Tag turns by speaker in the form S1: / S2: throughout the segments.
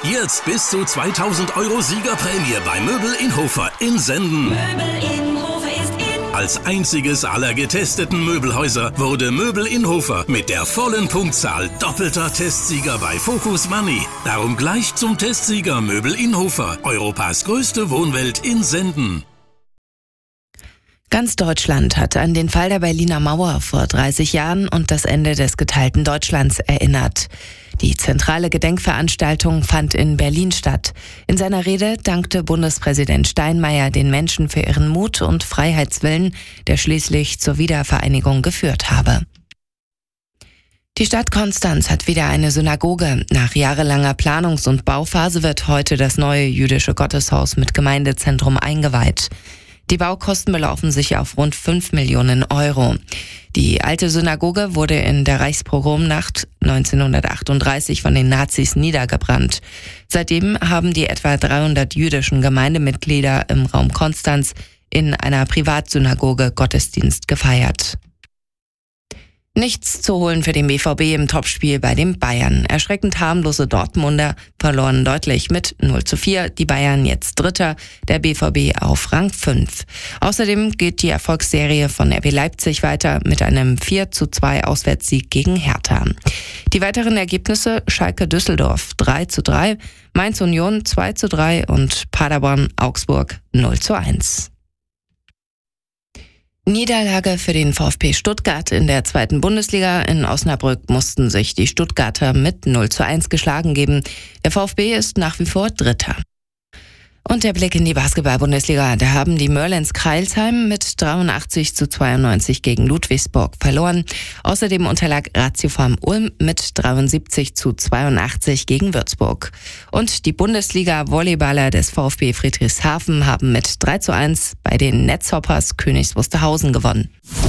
S1: Jetzt bis zu 2000 Euro Siegerprämie bei Möbel in Hofer in Senden.
S2: Möbel in Hofer ist in.
S1: Als einziges aller getesteten Möbelhäuser wurde Möbel in Hofer mit der vollen Punktzahl doppelter Testsieger bei Focus Money. Darum gleich zum Testsieger Möbel in Hofer, Europas größte Wohnwelt in Senden.
S3: Ganz Deutschland hat an den Fall der Berliner Mauer vor 30 Jahren und das Ende des geteilten Deutschlands erinnert. Die zentrale Gedenkveranstaltung fand in Berlin statt. In seiner Rede dankte Bundespräsident Steinmeier den Menschen für ihren Mut und Freiheitswillen, der schließlich zur Wiedervereinigung geführt habe. Die Stadt Konstanz hat wieder eine Synagoge. Nach jahrelanger Planungs- und Bauphase wird heute das neue jüdische Gotteshaus mit Gemeindezentrum eingeweiht. Die Baukosten belaufen sich auf rund 5 Millionen Euro. Die alte Synagoge wurde in der Reichspogromnacht 1938 von den Nazis niedergebrannt. Seitdem haben die etwa 300 jüdischen Gemeindemitglieder im Raum Konstanz in einer Privatsynagoge Gottesdienst gefeiert. Nichts zu holen für den BVB im Topspiel bei den Bayern. Erschreckend harmlose Dortmunder verloren deutlich mit 0:4. Die Bayern jetzt Dritter, der BVB auf Rang 5. Außerdem geht die Erfolgsserie von RB Leipzig weiter mit einem 4:2 Auswärtssieg gegen Hertha. Die weiteren Ergebnisse: Schalke Düsseldorf 3:3, Mainz Union 2:3 und Paderborn Augsburg 0:1. Niederlage für den VfB Stuttgart in der 2. Bundesliga. In Osnabrück mussten sich die Stuttgarter mit 0:1 geschlagen geben. Der VfB ist nach wie vor Dritter. Und der Blick in die Basketball-Bundesliga. Da haben die Merlins Crailsheim mit 83:92 gegen Ludwigsburg verloren. Außerdem unterlag Ratiofarm Ulm mit 73:82 gegen Würzburg. Und die Bundesliga-Volleyballer des VfB Friedrichshafen haben mit 3:1 bei den Netzhoppers Königs Wusterhausen gewonnen.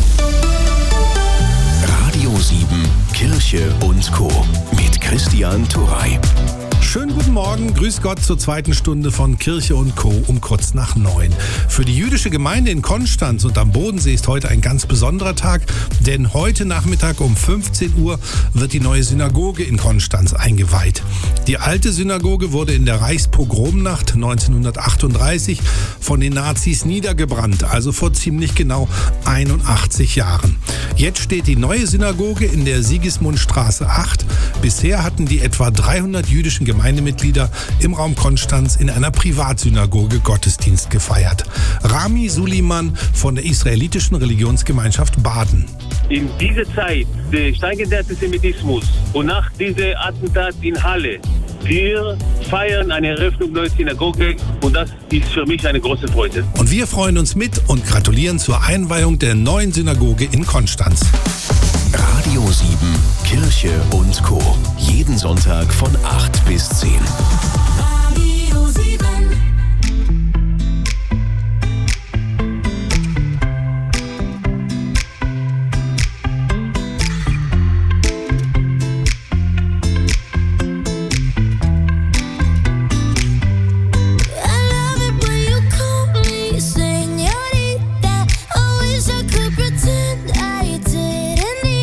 S4: Radio 7, Kirche und Co. mit Christian Turey.
S5: Schönen guten Morgen, grüß Gott zur zweiten Stunde von Kirche und Co. um kurz nach 9. Für die jüdische Gemeinde in Konstanz und am Bodensee ist heute ein ganz besonderer Tag, denn heute Nachmittag um 15 Uhr wird die neue Synagoge in Konstanz eingeweiht. Die alte Synagoge wurde in der Reichspogromnacht 1938 von den Nazis niedergebrannt, also vor ziemlich genau 81 Jahren. Jetzt steht die neue Synagoge in der Sigismundstraße 8. Bisher hatten die etwa 300 jüdischen Gemeindemitglieder im Raum Konstanz in einer Privatsynagoge Gottesdienst gefeiert. Rami Suliman von der israelitischen Religionsgemeinschaft Baden.
S6: In dieser Zeit des steigenden Antisemitismus und nach diesem Attentat in Halle, wir feiern eine Eröffnung neuer Synagoge und das ist für mich eine große Freude.
S5: Und wir freuen uns mit und gratulieren zur Einweihung der neuen Synagoge in Konstanz.
S4: Radio 7, Kirche und Co. Jeden Sonntag von 8 bis 10.
S2: Radio 7.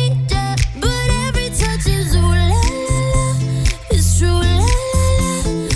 S7: But every touch is ooh la la la, it's true la la la.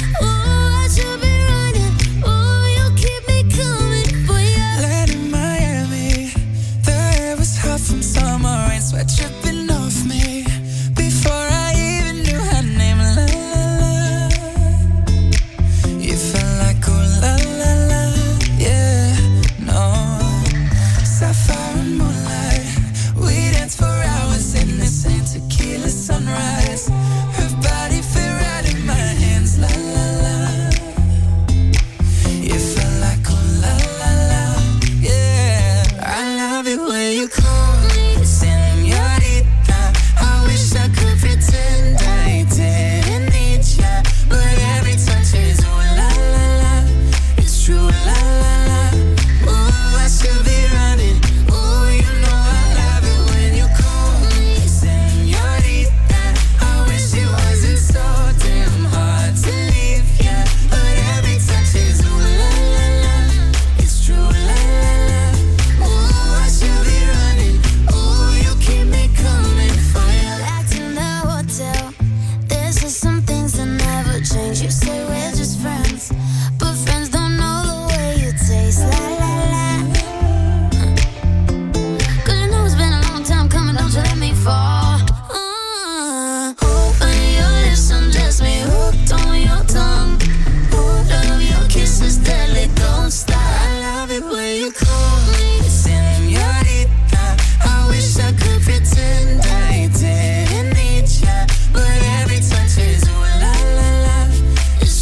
S7: You say we're just friends, but friends don't know the way you taste. La la la. 'Cause you know it's been a long time coming, don't you let me fall. Open your lips, undress me, hooked on your tongue. Love your kisses, deadly, don't stop. I love it when you call me señorita. I wish I could pretend I didn't need ya, but every touch is ooh la la la. It's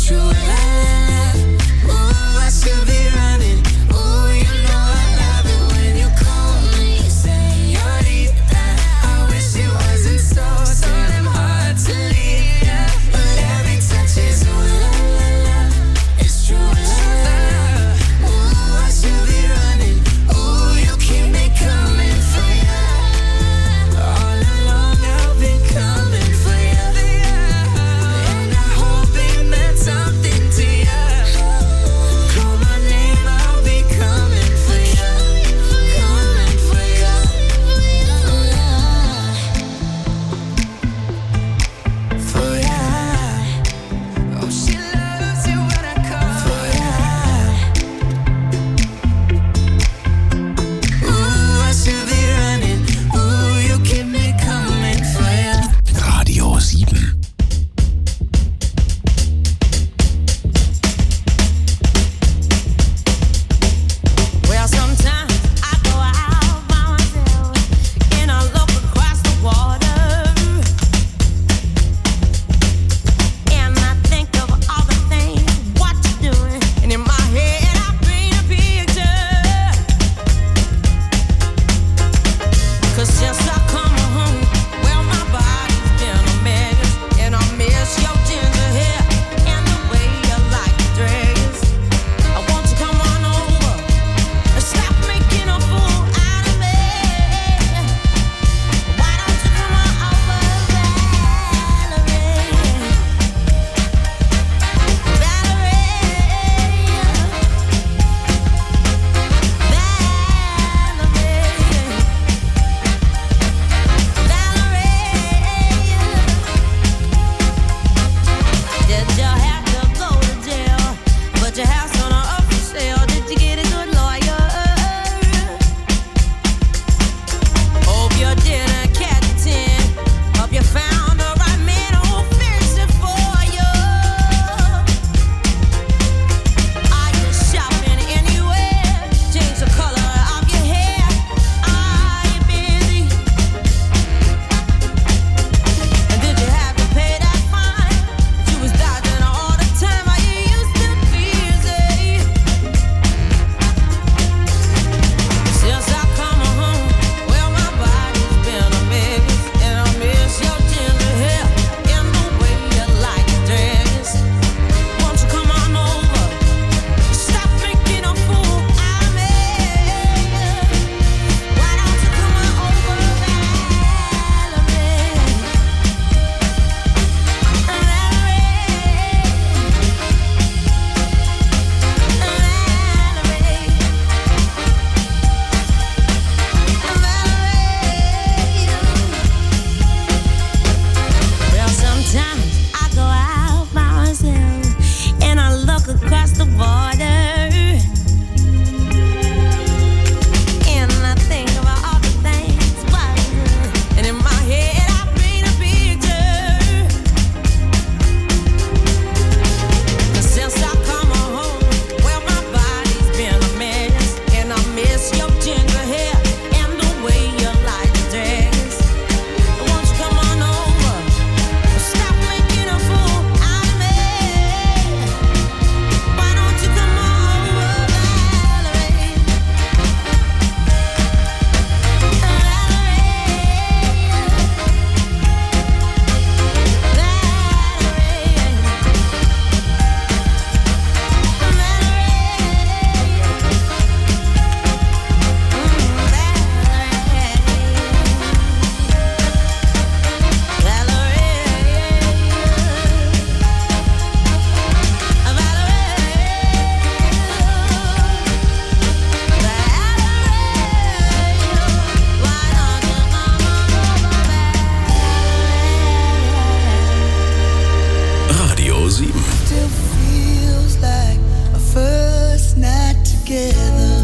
S7: still feels like our first night together.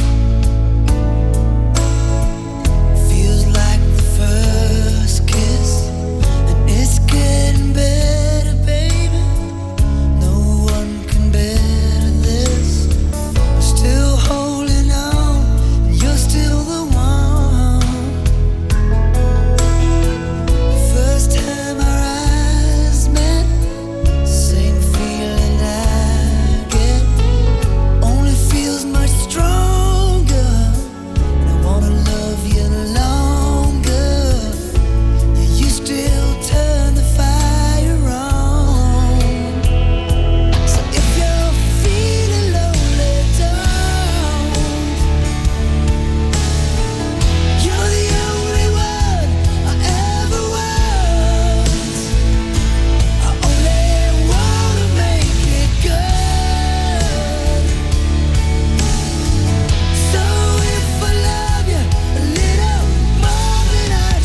S7: Feels like the first kiss, and it's getting better, baby. No one can better this. I'm still holding on, and you're still the one. The first time our eyes met, same feeling I get, only feels much stronger. And I wanna love you longer. Yeah, you still turn the fire on. So if you're feeling lonely, don't. You're the only one I ever was. I only wanna make it good. So if I love you a little more than I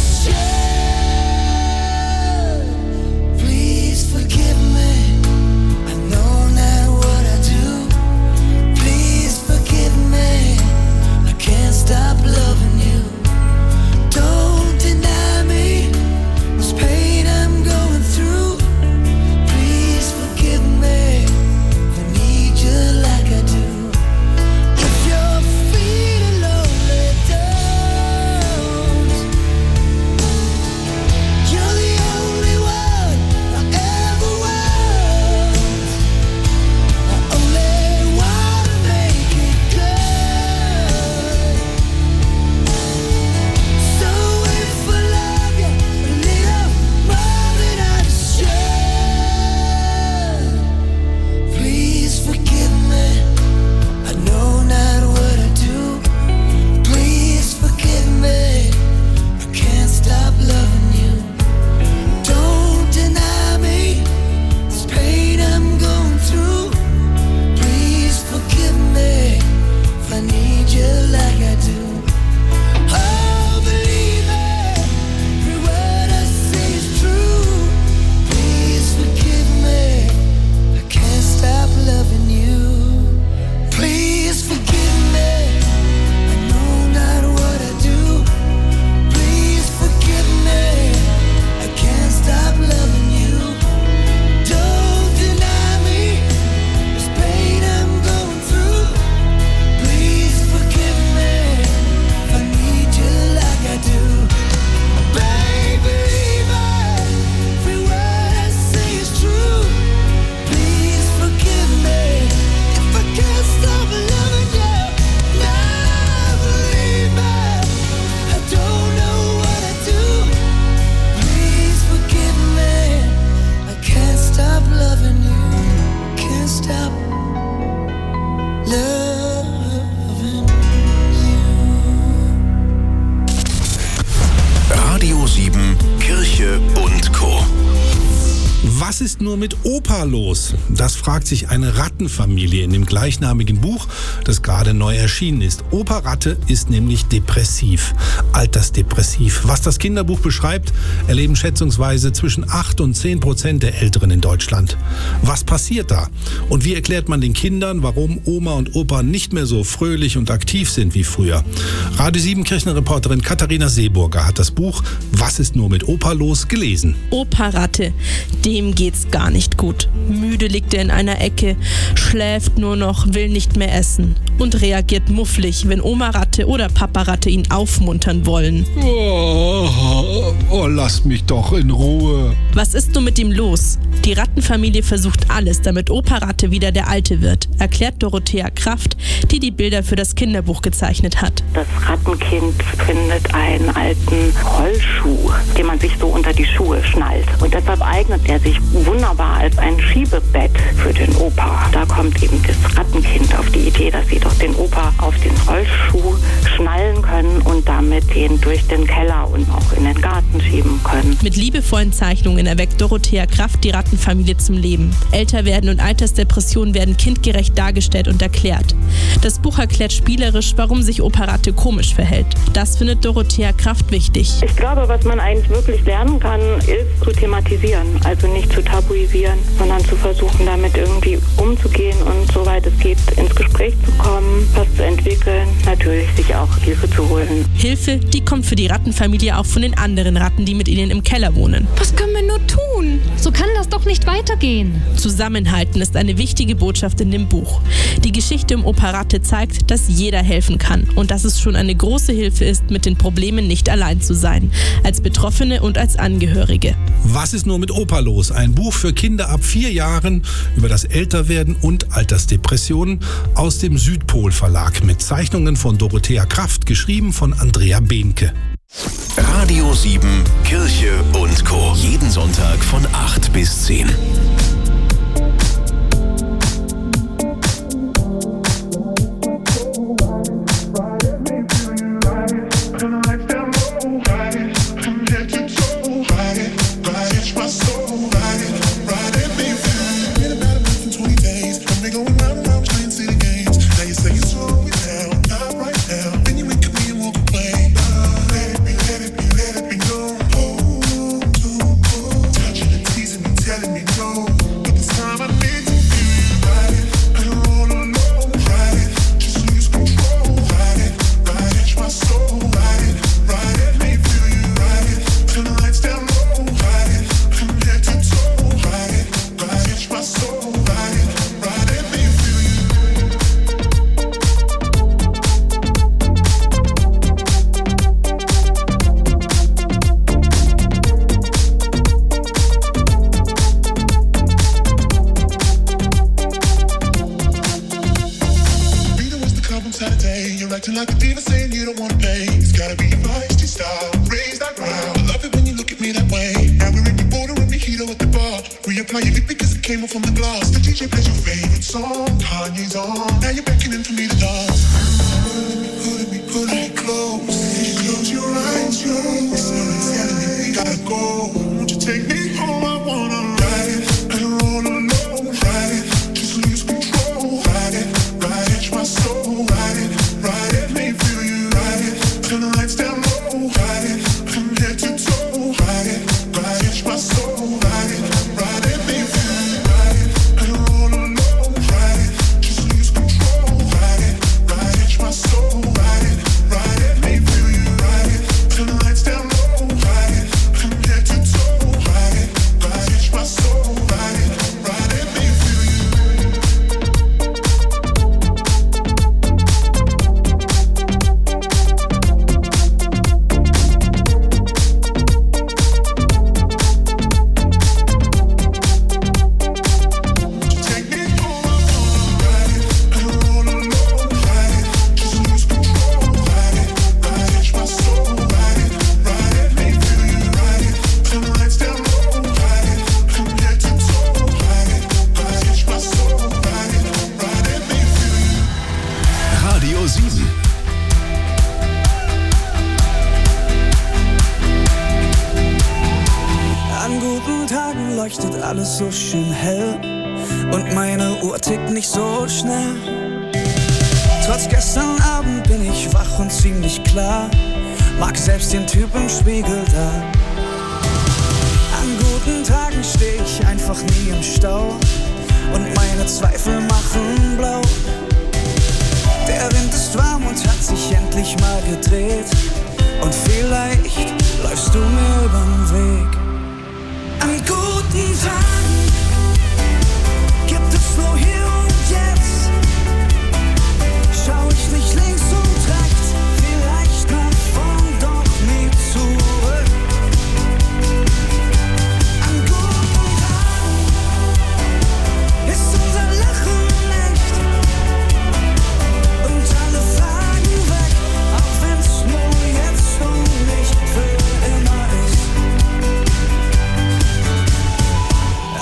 S7: should, please forgive me. I know not what I do. Please forgive me. I can't stop loving you. Don't deny me this pain I'm going through. Please forgive me. I need you like I do. If you're feeling lonely, don't. You're the only one I ever was. I only wanna make it good. So if I love you a little more than I should, please forgive me. I know not what I do. Please forgive me. I can't stop loving you. Don't deny me this pain I'm going through. Please forgive me if I need you like I do. Oh, believe me, every word I say is true. Please forgive me. I can't stop loving you. Please forgive me. I know not what I do. Please forgive me. I can't stop loving you. Don't deny me this pain I'm going through. Please forgive me if I need you like I do. Baby, every word I say is true. Please forgive me if I can't stop loving you. Now believe me, I don't know what I do. Please forgive me, I can't stop loving you. Can't stop loving you.
S4: Radio 7 Kirche und Co.
S5: Was ist nur mit Opa los? Das fragt sich eine Rattenfamilie in dem gleichnamigen Buch, das gerade neu erschienen ist. Opa Ratte ist nämlich depressiv, altersdepressiv. Was das Kinderbuch beschreibt, erleben schätzungsweise zwischen 8% und 10% der Älteren in Deutschland. Was passiert da? Und wie erklärt man den Kindern, warum Oma und Opa nicht mehr so fröhlich und aktiv sind wie früher? Radio 7 Kirchenreporterin Katharina Seeburger hat das Buch Was ist nur mit Opa los gelesen.
S8: Opa Ratte, dem geht's gar nicht gut. Müde liegt er in einer Ecke, schläft nur noch, will nicht mehr essen und reagiert mufflig, wenn Oma Ratte oder Papa Ratte ihn aufmuntern wollen.
S5: Oh, lass mich doch in Ruhe.
S8: Was ist nun mit ihm los? Die Rattenfamilie versucht alles, damit Opa Ratte wieder der Alte wird, erklärt Dorothea Kraft, die die Bilder für das Kinderbuch gezeichnet hat.
S9: Das Rattenkind findet einen alten Rollschuh, den man sich so unter die Schuhe schnallt. Und deshalb eignet er sich wunderbar als ein Schiebebett für den Opa. Da kommt eben das Rattenkind auf die Idee, dass sie einfach den Opa auf den Rollschuh schnallen können und damit ihn durch den Keller und auch in den Garten schieben können.
S8: Mit liebevollen Zeichnungen erweckt Dorothea Kraft die Rattenfamilie zum Leben. Älterwerden und Altersdepressionen werden kindgerecht dargestellt und erklärt. Das Buch erklärt spielerisch, warum sich Opa Ratte komisch verhält. Das findet Dorothea Kraft wichtig.
S9: Ich glaube, was man eigentlich wirklich lernen kann, ist zu thematisieren. Also nicht zu tabuisieren, sondern zu versuchen, damit irgendwie umzugehen und soweit es geht, ins Gespräch zu kommen, was zu entwickeln, natürlich sich auch Hilfe zu holen.
S8: Hilfe, die kommt für die Rattenfamilie auch von den anderen Ratten, die mit ihnen im Keller wohnen.
S10: Was können wir nur tun? So kann das doch nicht weitergehen.
S8: Zusammenhalten ist eine wichtige Botschaft in dem Buch. Die Geschichte um Opa Ratte zeigt, dass jeder helfen kann und dass es schon eine große Hilfe ist, mit den Problemen nicht allein zu sein, als Betroffene und als Angehörige.
S5: Was ist nur mit Opa los? Ein Buch für Kinder ab 4 Jahren über das Älterwerden und Altersdepressionen aus dem Südpol Verlag mit Zeichnungen von Dorothea Kraft, geschrieben von Andrea Behnke.
S4: Radio 7 Kirche und Co. Jeden Sonntag von 8 bis 10.
S11: Alles so schön hell und meine Uhr tickt nicht so schnell. Trotz gestern Abend bin ich wach und ziemlich klar, mag selbst den Typ im Spiegel da. An guten Tagen steh ich einfach nie im Stau und meine Zweifel machen blau. Der Wind ist warm und hat sich endlich mal gedreht und vielleicht läufst du mir übern Weg. An guten Tagen gibt es nur hier und jetzt. Schau ich nicht links und rechts, vielleicht nach vorn, doch nie zurück. An guten Tagen ist unser Lachen echt und alle Fragen weg, auch wenn's nur jetzt und nicht für immer ist.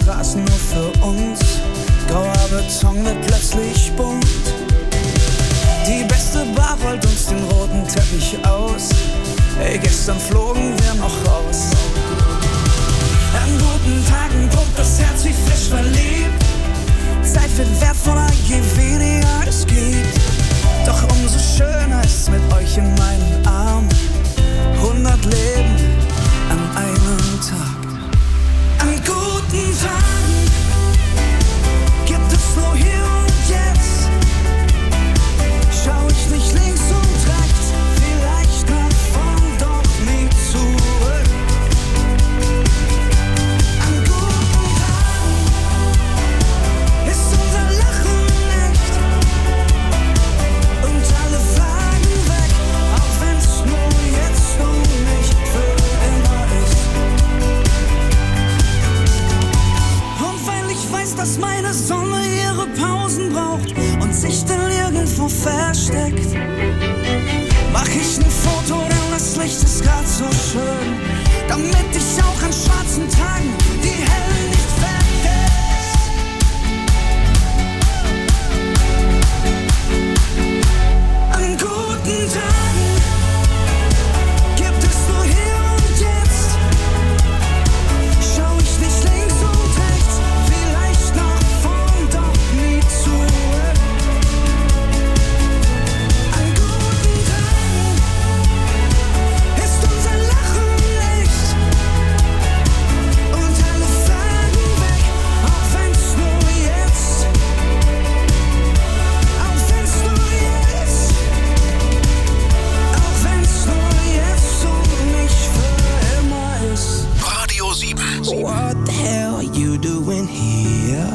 S11: Straßen nur für uns. Grauer Beton wird plötzlich bunt. Die beste Bar rollt uns den roten Teppich aus. Ey, gestern flogen wir noch raus. An guten Tagen pumpt das Herz wie frisch verliebt. Zeit wird wertvoller, je weniger es gibt. Doch umso schöner ist mit euch in meinen Armen. 100 Leben an einem Tag. An guten Tagen gibt es nur hier und jetzt. Schau ich nicht links und rechts, vielleicht nach vorn, doch nie zurück. An guten Tagen ist unser Lachen echt und alle Fragen weg, auch wenn's nur jetzt und nicht für immer ist. Und weil ich weiß, dass meine Sonne ihre Pausen braucht und sich dann irgendwo versteckt, mach ich ein Foto, denn das Licht ist grad so schön, damit ich auch an schwarzen Tagen die Helle nicht vergesse. An guten Tagen gibt es nur hier und jetzt. Schau ich nicht links und rechts, vielleicht nach vorn, doch nie zurück. An guten Tagen ist unser Lachen echt und alle Fragen weg, auch wenn's nur jetzt, auch wenn's nur jetzt, auch wenn's nur jetzt und nicht für immer ist.
S4: Radio 7.
S11: What the hell are you doing here?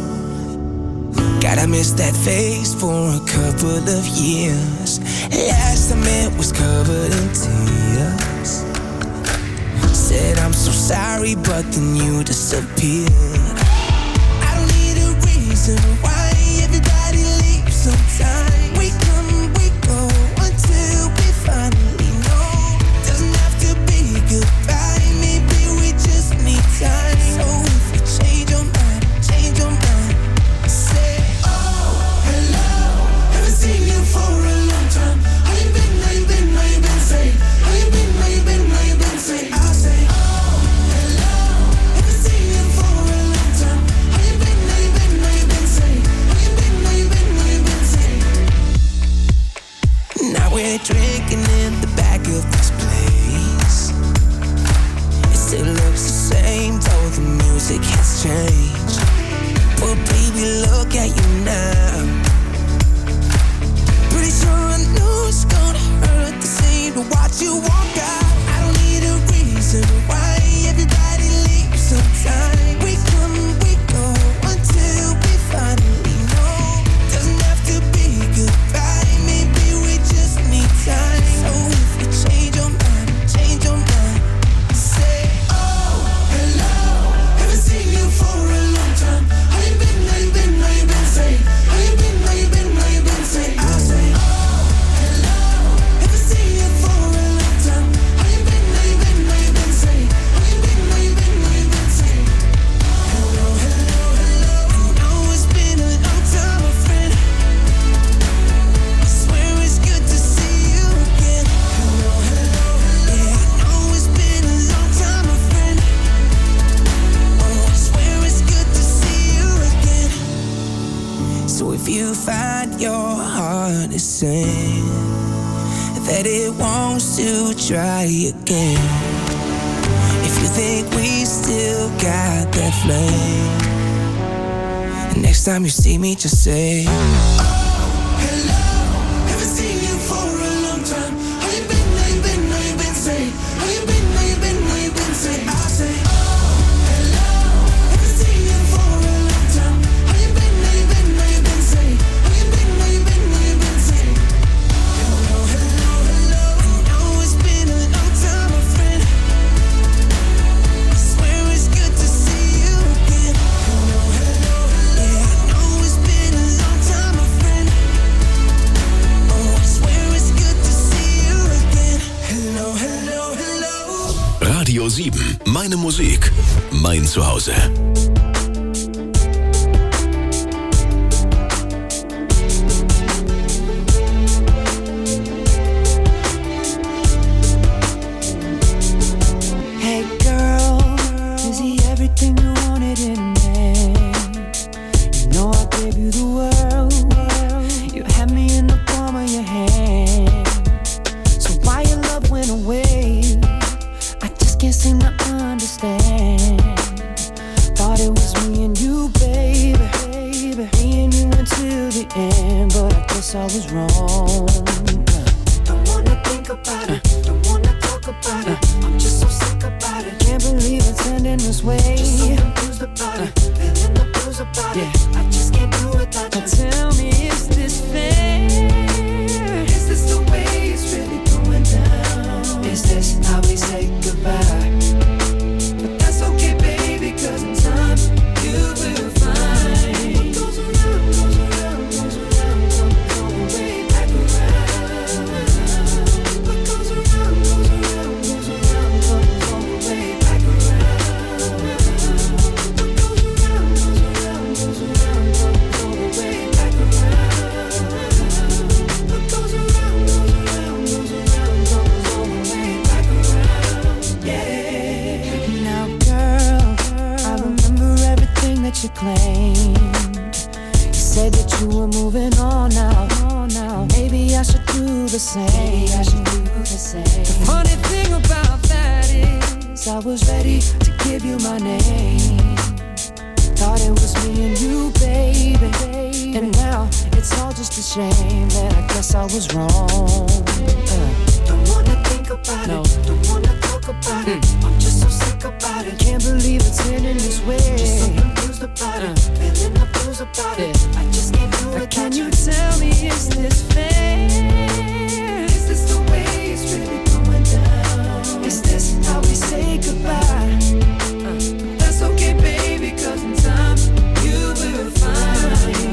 S11: Gotta miss that face for a couple of years. Last time it was covered in tears. Said I'm so sorry, but then you disappeared. I don't need a reason why everybody leaves on time. We come, we go until we finally know. Doesn't have to be goodbye, maybe we just need time. So if you change your mind, say, oh, hello, haven't seen you for a long time. How you been, how you been, how you been, say, how you been, how you been, how you been, say, I say, oh, hello, haven't seen you for a long time. How you been, how you been, how you been, say, how you been, how you been, how you been, say. Now we're drinking in the back of this place. It still looks the same, though the music has changed. But baby, look at you now. Pretty sure I knew it's gonna hurt the same to watch you walk out. I don't need a reason why everybody leaves on time. We come, we go until we finally know. Doesn't have to be goodbye, maybe we just need time. So if you change your mind, say, oh, hello, haven't seen you for a long time. How you been, how you been, how you been, say, how you been, how you been, how you been, say, I say, oh, hello, haven't seen you for a long time. How you been, how you been, how you been, say, how you been, how you been, how you been, say, hello, hello, hello. I know it's been a long time, my friend. I swear it's good to see you again. Hello, hello, hello. Yeah, I know it's been a long time, my friend. Oh, I swear it's good to see you again. So if you find your heart is saying that it wants to try again, if you think we still got that flame, next time you see me, just say, oh, hello, haven't seen you for a long time. How you been, how you been, how you been, say, how you been, how you been, how you been, say, I say, oh, hello, haven't seen you for a long time. How you been, how you been, how you been, say, how you been, how you been, how you been, say, hello, hello, hello. I know it's been a long time, my friend. I swear it's good to see you again. Hello, hello, hello. Yeah, I know it's been a long time, my friend. Oh, I swear it's good to see you again. Hello, hello, hello.
S4: Radio 7. Meine Musik. Mein Zuhause.
S7: I was wrong. Don't wanna think about it, don't wanna talk about it. I'm just so sick about it. Can't believe it's ending this way. Just so confused about it, feeling the blues about it. I just can't do without you. Tell me, is this fair? Is this the way it's really going down? Is this how we say goodbye? But that's okay, baby, 'cause in time you will find. What goes around, goes around, goes around, comes way back around. What goes around, goes around, goes around, comes way back around. What goes around, goes around, goes around, comes way back around. What goes around, goes around, goes around, comes way back around. Yeah. Now, girl, I remember everything that you claimed. You said that you were moving on now. Maybe I should do the same. The funny thing about that is I was ready to give you my name. Thought it was me and you, baby. And now it's all just a shame that I guess I was wrong. Don't wanna think about it, don't wanna talk about it. I'm just so sick about it. Can't believe it's ending this way. Just so confused about it, feeling the blues about it. I just can't do it. Can you tell me, is this fair? Is this the way it's really going down? Is this how we say goodbye? That's okay, baby, 'cause in time you will find.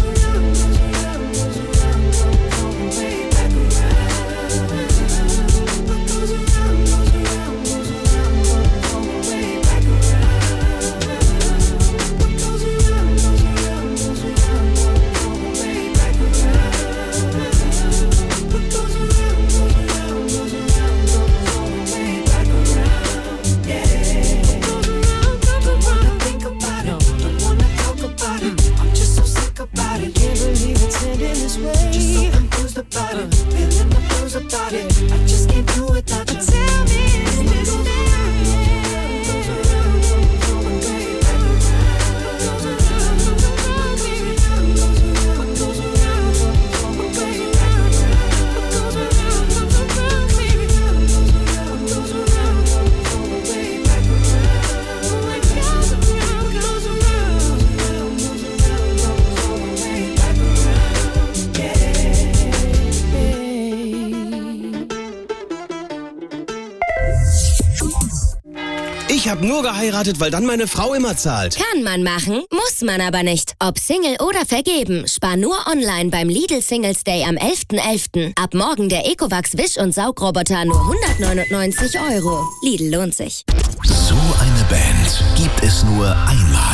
S12: Ich hab nur geheiratet, weil dann meine Frau immer zahlt.
S13: Kann man machen, muss man aber nicht. Ob Single oder vergeben, spar nur online beim Lidl Singles Day am 11.11. Ab morgen der Ecovacs Wisch- und Saugroboter nur 199 €. Lidl lohnt sich.
S4: So eine Band gibt es nur einmal.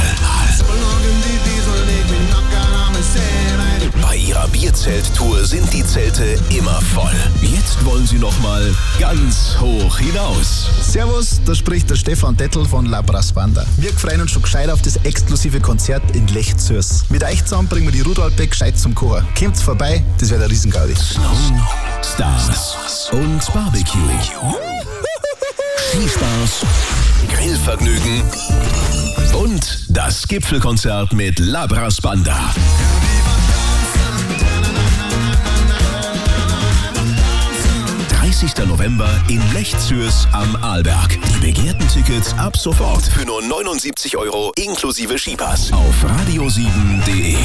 S4: Bei ihrer Bierzelt-Tour sind die Zelte immer voll. Jetzt wollen sie noch mal ganz hoch hinaus.
S14: Servus, da spricht der Stefan Dettel von La Brass Banda. Wir freuen uns schon gescheit auf das exklusive Konzert in Lech Zürs. Mit euch zusammen bringen wir die Rudolbeck gescheit zum Kochen. Kommt vorbei, das wird ein Riesengaudi.
S4: Snow, Stars und Barbecue. Skispaß, Grillvergnügen und das Gipfelkonzert mit La Brass Banda. 30. November in Lech Zürs am Arlberg. Die begehrten Tickets ab sofort für nur 79 € inklusive Skipass auf radio7.de.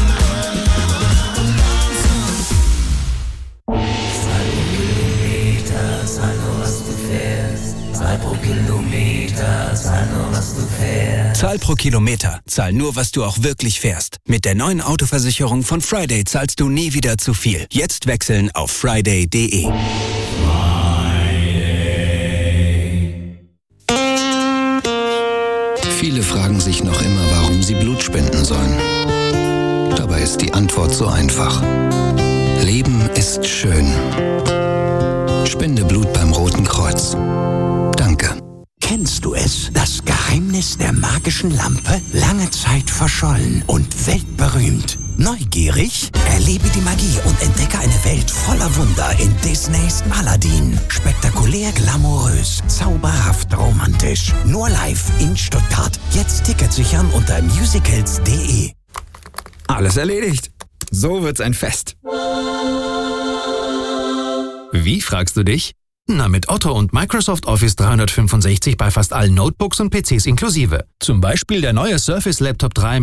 S15: Zahl nur, was du fährst. Zahl pro Kilometer, zahl nur, was du fährst.
S16: Zahl pro Kilometer, zahl nur, was du auch wirklich fährst. Mit der neuen Autoversicherung von Friday zahlst du nie wieder zu viel. Jetzt wechseln auf friday.de.
S17: Viele fragen sich noch immer, warum sie Blut spenden sollen. Dabei ist die Antwort so einfach. Leben ist schön. Spende Blut beim Roten Kreuz. Danke.
S18: Kennst du es? Das Geheimnis der magischen Lampe? Lange Zeit verschollen und weltberühmt. Neugierig? Erlebe die Magie und entdecke eine Welt voller Wunder in Disneys Aladdin. Spektakulär, glamourös, zauberhaft, romantisch. Nur live in Stuttgart. Jetzt Tickets sichern unter musicals.de.
S19: Alles erledigt. So wird's ein Fest. Wie, fragst du dich? Na, mit Otto und Microsoft Office 365 bei fast allen Notebooks und PCs inklusive. Zum Beispiel der neue Surface Laptop 3